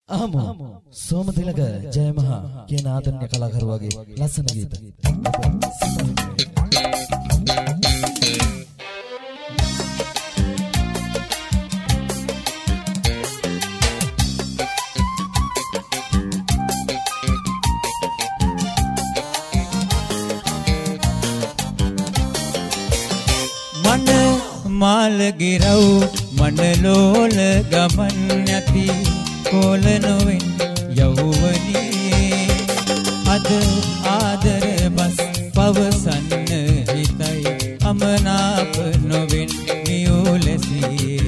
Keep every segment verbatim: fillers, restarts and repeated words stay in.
ආමෝ සෝමතිලක ජයමහා කියන ආදරණීය කලාකරුවාගේ ලස්සන ගීත. මාලගිරව් මනලෝල ගමන් යති කොල නොවෙන් යෞවනී අද ආදර බස් පවසන්න හිතයි අමනාප නොවෙන් නියුලසී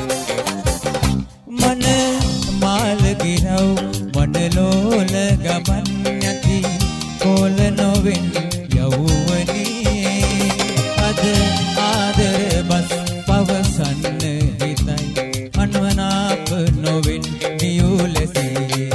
මන මාලගිරව් මනලෝල ගමන් යති කොල නොවෙන් යෞවනී අද ආදර බස් පවසන්න හිතයි අන්වනාප නොවෙන් නියුලසී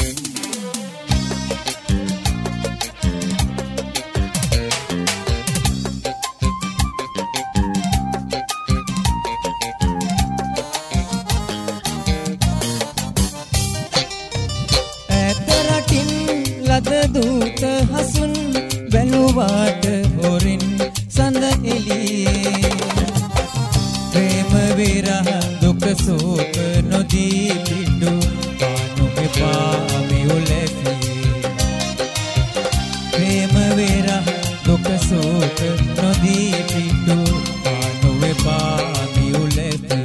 ඇතරටින් ලද දූත හසුන් බැලුවාට හොරින් සඳ එළියේ ප්‍රේම විරහ දුක සෝක නොදී පිටු පානු එපා මියුලසී ප්‍රේම විරහ දුක සෝක නොදී පිටු පානු එපා මියුලසී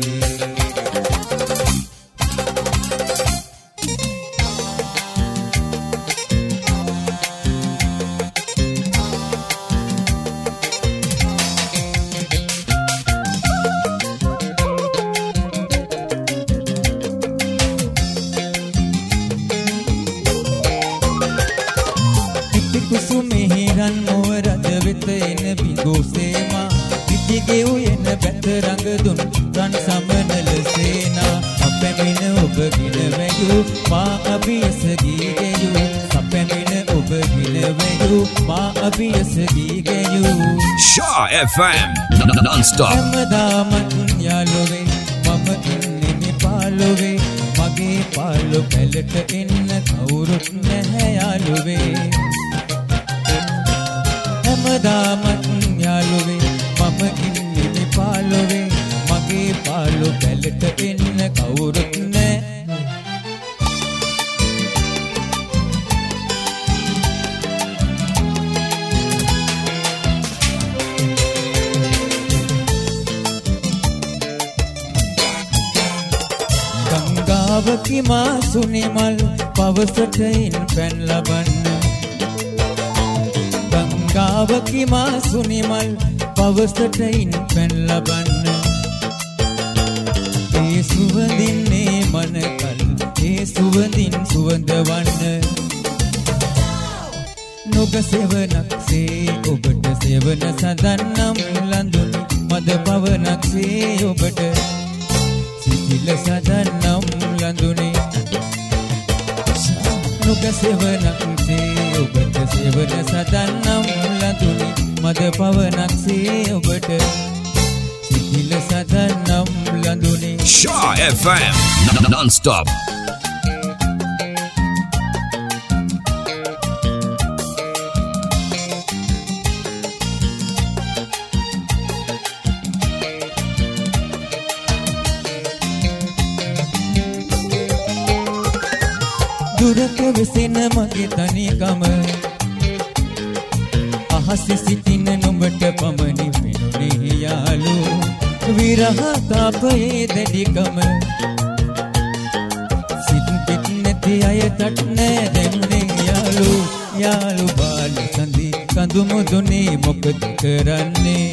කුසුමෙහිරන් මොවරද වෙත එන බිඳුසේමා ඉතිගේ උයන බැත රඟ දුන් රන් සමනල සේනා අපැමින ඔබ ගිල වැයු මා අභියස ගීගෙයු අපැමින ඔබ ගිල වැයු මා අභියස ගීගෙයු Shaw F M non-stop හැමදාමත් යාළුවේ මම ඉන්නේ නිපාලුවේ මගේ පාලු පැලට එන්න කවුරුත් නැහැ යාළුවේ හැමදාමත් යාළුවේ මම ඉන්නේ නිපාලුවේ මගේ පාලු පැලට එන්න කවුරුත් නැහැ ගංගාවකි මා සුනිමල් පවසටයින් පැන් ලබන්න ගංගාවකි මා සුනිමල් පවසටයින් පැන් ලබන්න ඒ සුවඳින්නේ මනකල් ඒ සුවඳින් සුවඳවන්න නොග සෙවනක්සේ ඔබට සෙවන සදන්නම් ලඳුන් මද පවනක්සේ ඔබට සිසිල සදන්නම් ලඳුනේ නොග සෙවනක්සේ ඔබට සෙවන සදන්නම් ලඳුනේ මද පවනක්සේ ඔබට සිසිල සදන්නම් ලඳුනේ Shaw F M non-stop දුරක වෙසෙන මගේ තනිකම අහසේ සිටින නුඹට පමණි පෙනුනේ යාළු විරහ තාපයේ දැඩිකම සිත් පිට නැති අයටත් නෑ දැන්නේ යාළු යාළු බාල සඳි කඳු මුදුනේ මොකද කරන්නේ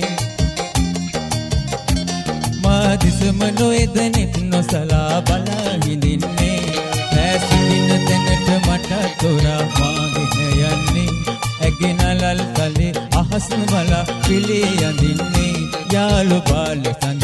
මා දිසම නොයදනෙත් නොසලා බලා හිඳින්නේ ඇසින තැනට මට තොරා මාගෙන යන්නේ ඇගෙනලල් කලේ අහස් බලා පිළි අඳින්නේ යාළු බාල